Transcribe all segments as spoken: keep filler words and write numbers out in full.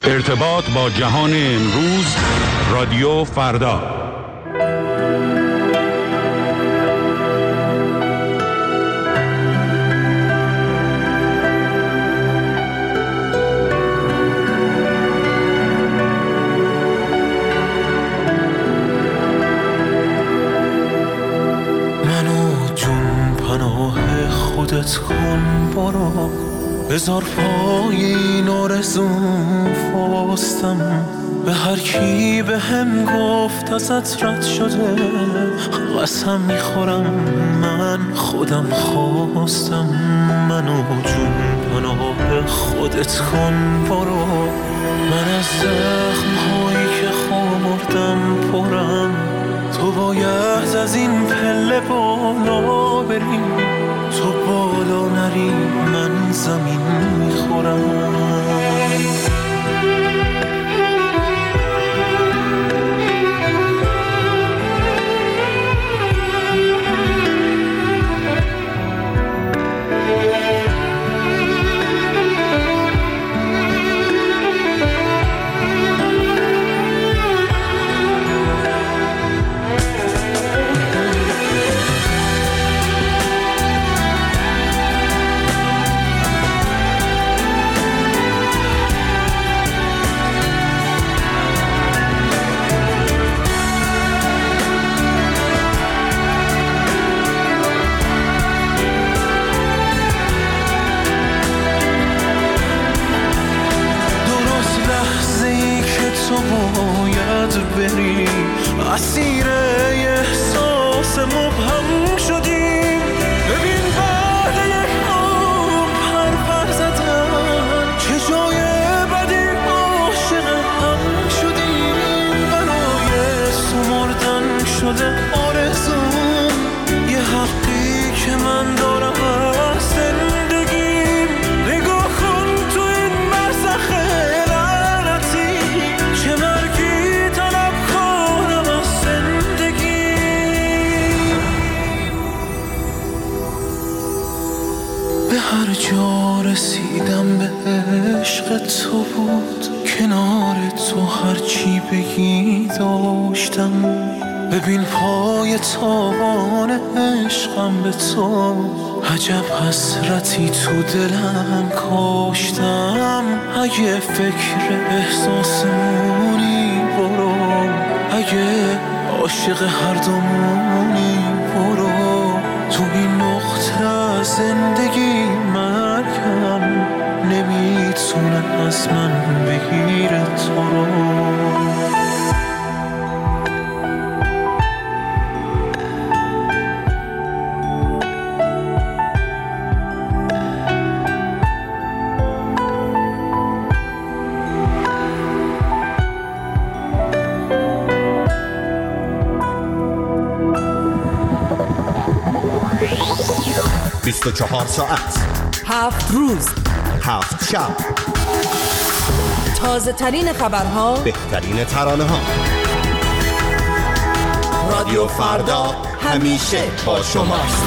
ارتباط با جهان امروز، رادیو فردا. منو جون پناه خودت کن، برو بذار پای این آرزوم فاستم. به هر کی به هم گفت ازت رد شده، قسم میخورم من خودم خواستم. منو جون پناه خودت کن، برو. من از زخم هایی که خوردم پرم، تو باید از این پله بالا بری. تو بالا نری من زمین میخورم. بری اسیر احساس مبهم شدیم. ببین بعد یک عمر پر پر زدن، چه جای بدی عاشق هم شدیم. برای سمردن شده آرزوم، یه حقی که من دارم از زندگیم. نگاه کن تو این برزخ لعنتی، چه مرگی به هر جا رسیدم به عشق تو بود. کنار تو هرچی بگی داشتم. ببین پای تابان عشقم به تو، عجب حسرتی تو دلم کاشتم. اگه فکر احساسمونی برو، اگه عاشق هر دومونی برو. تو این نقطه از زندگی مرگم نمیتونه از من بگیره تو رو. بیست و چهار ساعت، هفت روز، هفت شب، تازه ترین خبرها، بهترین ترانه ها. رادیو فردا همیشه با شماست.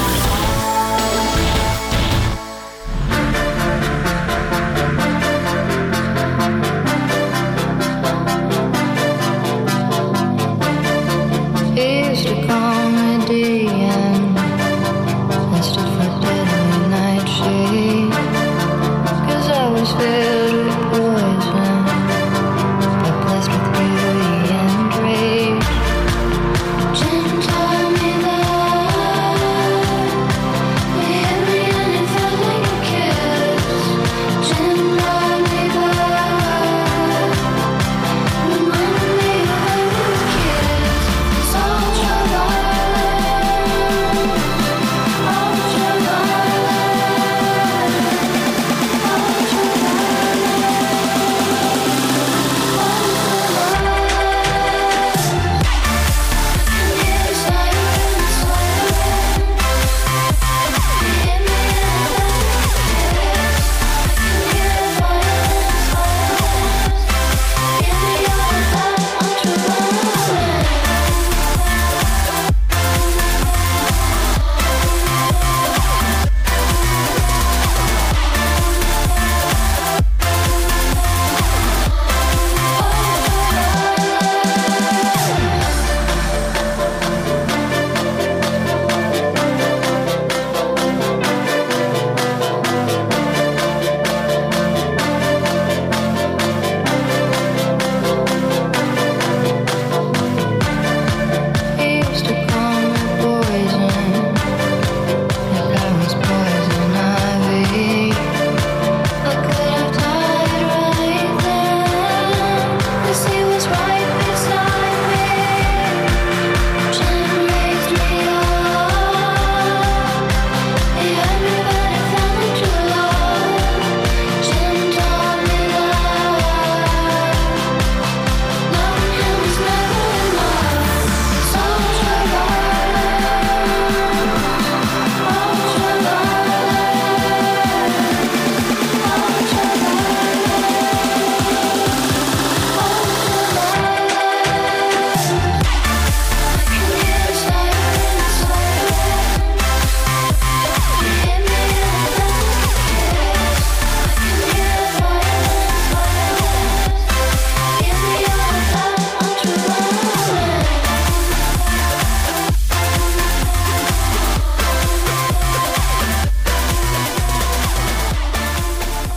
Tell me that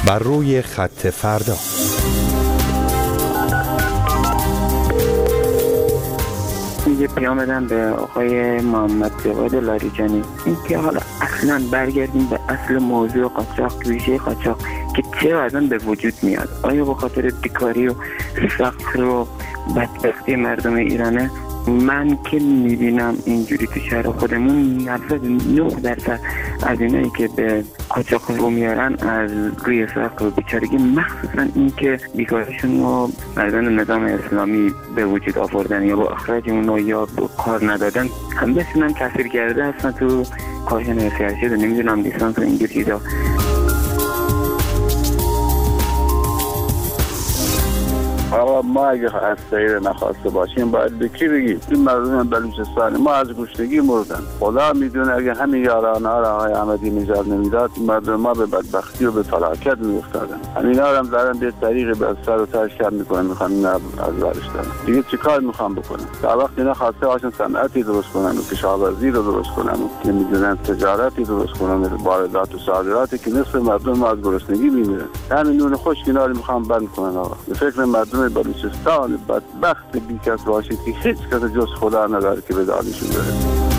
بر روی خط فردا. یه پیام بدم به آقای محمد جواد لاریجانی، این که حالا اصلا برگردیم به اصل موضوع قاچاق، ویژه قاچاق که چرا اصلا به وجود میاد. آیا به خاطر بیکاری و فقر و بدبختی مردم ایرانه؟ من که میبینم اینجوری تو شهر خودمون نود و نه درصد از اینایی که به قاچاق رو میارن از روی فقر و بیچارگی، مخصوصا این که بیکاریشون رو مردان نظام اسلامی به وجود آوردن یا با اخراج اون یا با کار ندادن هم بسیدن تاثیر کرده هستن تو کارشون سیاسی و نمیدونم لیسانس و اینجور چیزا. آقا ما اگه از سیر نخواسته باشیم باید به کی بگیم؟ این مردم بلوچستان ما از گشنگی مردن. خدا میدونه اگه همین یارانه ها را آقای احمدی نژاد نمیداد مردم ما به بدبختی و به فلاکت میافتادن. همینا هم دارن به طریق به سر و تاش کار میکنن، میخوان اینا از ورش دارن. دیگه چیکار میخوان بکنن؟ تا وقتی اینا خواسته باشن صنعتی درست کنن و کشاورزی رو درست کنن و نمیدونن تجارتی درست کنن، واردات و صادراتی که نصف مردم ما از گرسنگی میمیرن. همین نون خشک اینا رو میخوان بند کنن. آقا به فکر مردم بلوچستان بدبخت بیکس باشه که هیچ کس جز خدا نداره که به دادشون بره.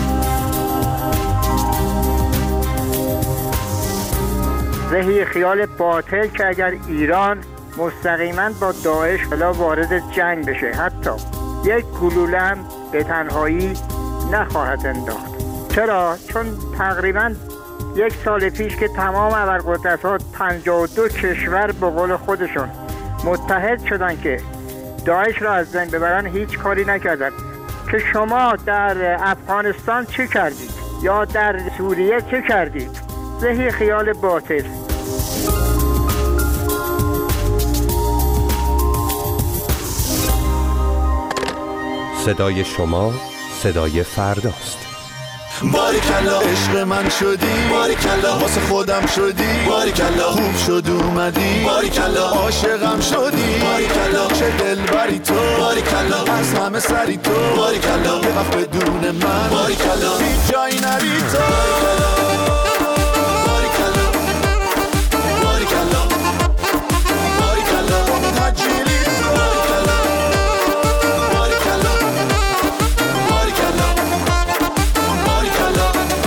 ذهی خیال باطل که اگر ایران مستقیما با داعش حالا وارد جنگ بشه حتی یک گلوله هم به تنهایی نخواهد انداخت. چرا؟ چون تقریبا یک سال پیش که تمام ابرقدرت‌ها پنجاه و دو کشور به قول خودشون متحد شدن که داعش را از بین ببرن، هیچ کاری نکردن. که شما در افغانستان چه کردید یا در سوریه چه کردید؟ ذهی خیال باطل. صدای شما صدای فرداست. باریکلا عشق من شدی، باریکلا واسه خودم شدی، باریکلا خوب شد اومدی، باریکلا عاشقم شدی، باریکلا چه دلبری تو، باریکلا از همه سری تو، باریکلا یه وقت بدون من، باریکلا هیچ جایی نری تو، باریکلا باریکلا باریکلا تجیلی تو، باریکلا باریکلا باریکلا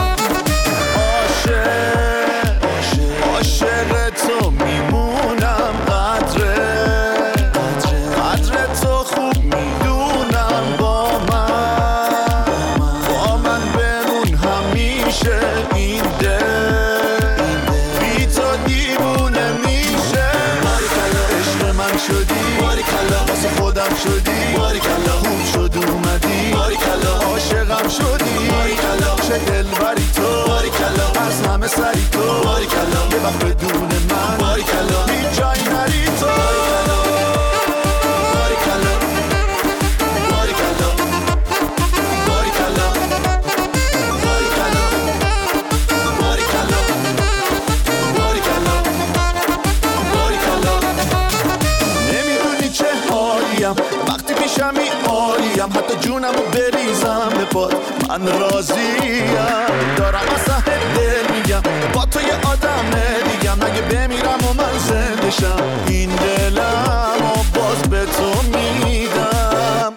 عاشق تو میمونم، قدر قدر تو خوب میدونم، با من با من بمون همیشه، این دل بی تو دیوونه میشه. باریکلا عشق من شدی، باریکلا واسه خودم شدی، باریکلا خوب شد اومدی، باریکلا عاشقم شدی، باریکلا چه دلبری تو، باریکلا از همه سری تو، باریکلا یه وقت بدون من، باریکلا هیچ جایی نری تو، باریکلا باریکلا باریکلا باریکلا باریکلا باریکلا باریکلا. نمیدونی چه حالیم وقتی پیشمی عالیم، حتی جونمو بریزم به پات من راضیم، دارم اصلا دل میگم با تو یه آدم دیگم، اگه بمیرم و من زنده شم این دلم و باز به تو میدم.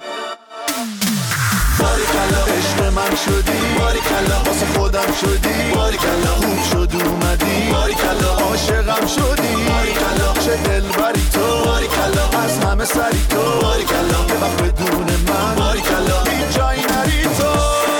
باریکلا عشق من شدی، باریکلا واسه خودم شدی، باریکلا خوب شد اومدی، باریکلا عاشقم شدی، باریکلا چه دلبری تو، باریکلا از همه سری تو، باریکلا یه وقت بدون من، باریکلا هیچ جایی نری تو.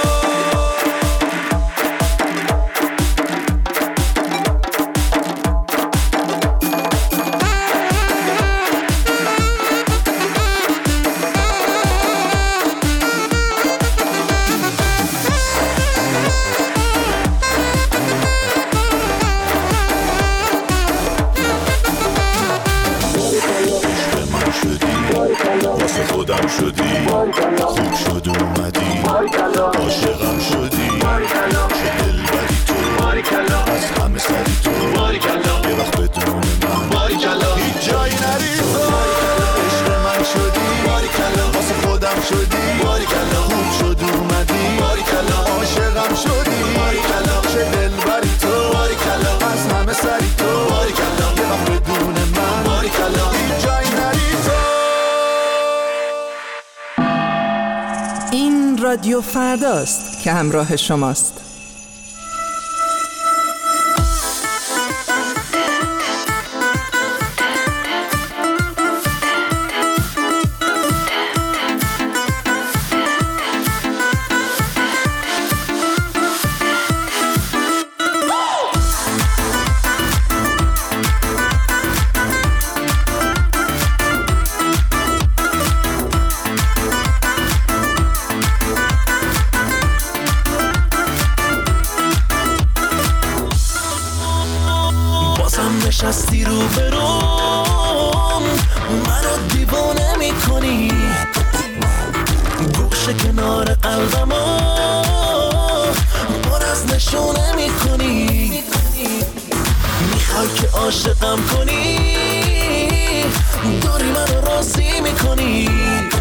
خودم شدی، خوب شد اومدی، عاشقم شدی، چه دلبری تو، از همه سری تو، یه وقت بدون من، هیچ جایی نری تو. عشق من شدی، واسه خودم شدی، خوب شد اومدی، عاشقم شدی، چه دلبری تو، از همه سری تو، یه وقت بدون رادیو فرداست که همراه شماست. نشستی رو بروم منو دیوانه میکنی، گوشه کنار قلبمو پر از نشونه میکنی، میخوای که عاشقم کنی، داری منو راضی میکنی،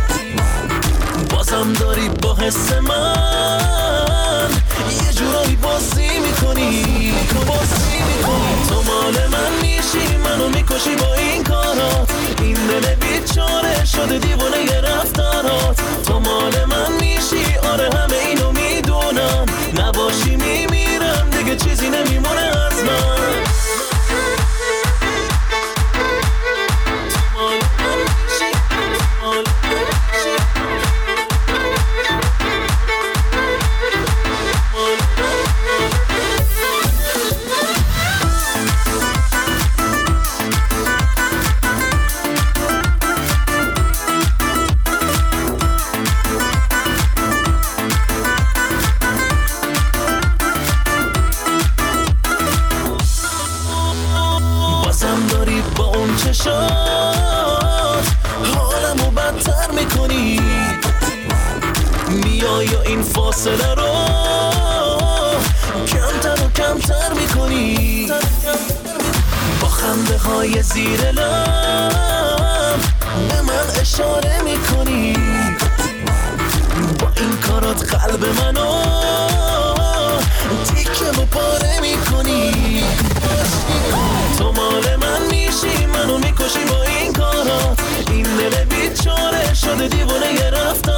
بازم داری با حس من یه جورایی بازی میکنی بازی میکنی تو مال من میشی، منو میکشی با این کارات، این دل بیچاره شده دیوانه ی رفتارات، تو مال من میشی، آره همه اینو میدونم، نباشی میمیرم دیگه چیزی نمیمونه از من. داری با اون چشات حالمو بدتر میکنی، میای و این فاصله رو کمتر و کمتر میکنی، با خنده های زیر لب به من اشاره میکنی، با این کارات قلب منو تیکه و پاره میکنی، تو مال من میشی، منو میکشی با این کارات، این دل بیچاره شده دیوانه ی رفتار